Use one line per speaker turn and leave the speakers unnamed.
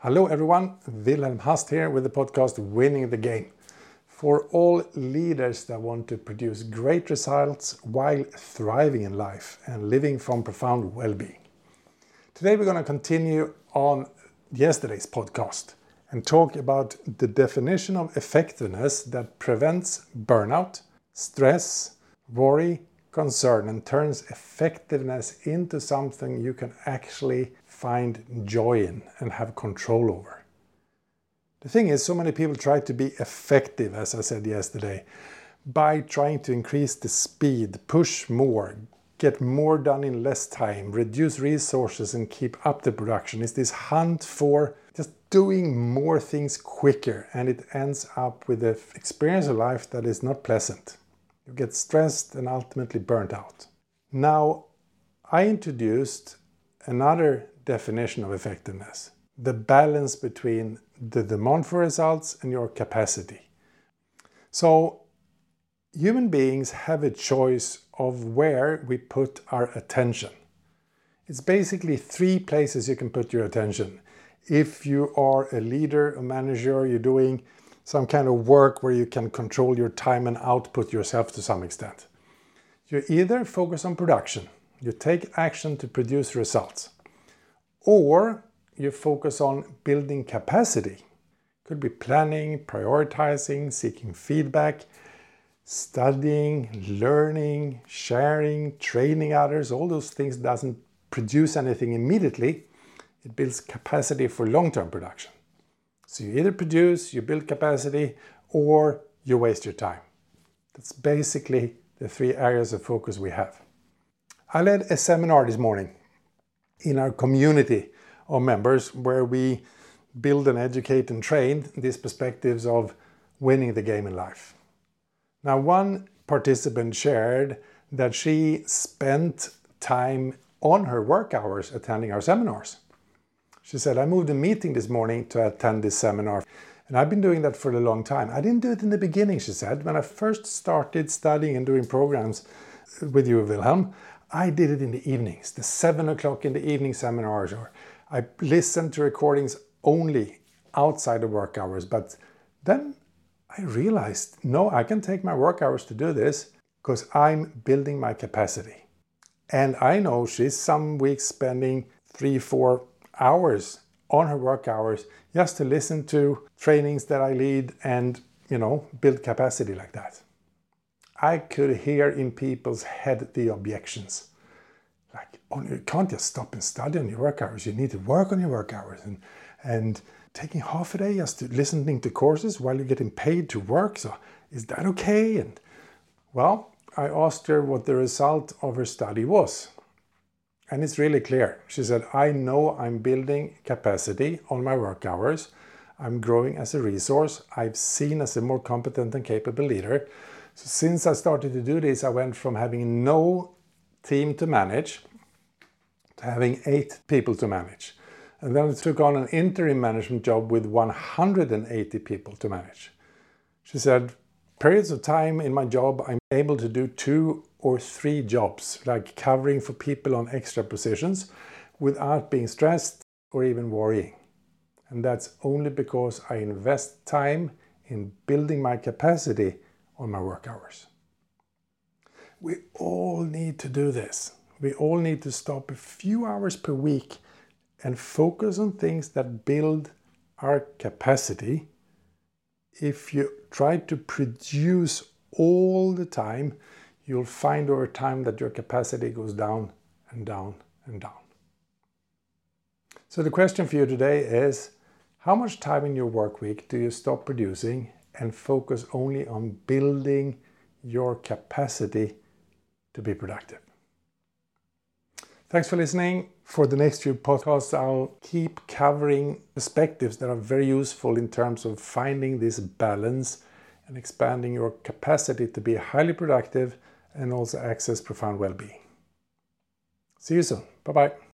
Hello everyone, Wilhelm Hast here with the podcast Winning the Game. For all leaders that want to produce great results while thriving in life and living from profound well-being. Today we're going to continue on yesterday's podcast and talk about the definition of effectiveness that prevents burnout, stress, worry, concern, and turns effectiveness into something you can actually find joy in and have control over. The thing is, so many people try to be effective, as I said yesterday, by trying to increase the speed, push more, get more done in less time, reduce resources and keep up the production. It's this hunt for just doing more things quicker, and it ends up with an experience of life that is not pleasant. You get stressed and ultimately burnt out. Now, I introduced another definition of effectiveness: the balance between the demand for results and your capacity. So, human beings have a choice of where we put our attention. It's basically three places you can put your attention. If you are a leader, a manager, you're doing some kind of work where you can control your time and output yourself to some extent. You either focus on production, you take action to produce results, or you focus on building capacity. Could be planning, prioritizing, seeking feedback, studying, learning, sharing, training others. All those things doesn't produce anything immediately. It builds capacity for long-term production. So you either produce, you build capacity, or you waste your time. That's basically the three areas of focus we have. I led a seminar this morning in our community of members where we build and educate and train these perspectives of winning the game in life. Now, one participant shared that she spent time on her work hours attending our seminars. She said, I moved a meeting this morning to attend this seminar, and I've been doing that for a long time. I didn't do it in the beginning, she said. When I first started studying and doing programs with you, Wilhelm, I did it in the evenings, the 7 o'clock in the evening seminars, or I listened to recordings only outside of work hours. But then I realized, no, I can take my work hours to do this because I'm building my capacity. And I know she's some weeks spending 3-4 hours on her work hours just to listen to trainings that I lead and, build capacity like that. I could hear in people's head the objections. Like, oh, you can't just stop and study on your work hours. You need to work on your work hours. And taking half a day just to listening to courses while you're getting paid to work. So is that okay? And well, I asked her what the result of her study was. And it's really clear. She said, I know I'm building capacity on my work hours. I'm growing as a resource. I've seen as a more competent and capable leader. So since I started to do this, I went from having no team to manage to having 8 people to manage. And then I took on an interim management job with 180 people to manage. She said, periods of time in my job, I'm able to do 2 or 3 jobs, like covering for people on extra positions without being stressed or even worrying. And that's only because I invest time in building my capacity on my work hours. We all need to do this. We all need to stop a few hours per week and focus on things that build our capacity. If you try to produce all the time, you'll find over time that your capacity goes down and down and down. So the question for you today is, how much time in your work week do you stop producing and focus only on building your capacity to be productive? Thanks for listening. For the next few podcasts, I'll keep covering perspectives that are very useful in terms of finding this balance and expanding your capacity to be highly productive and also access profound well-being. See you soon. Bye-bye.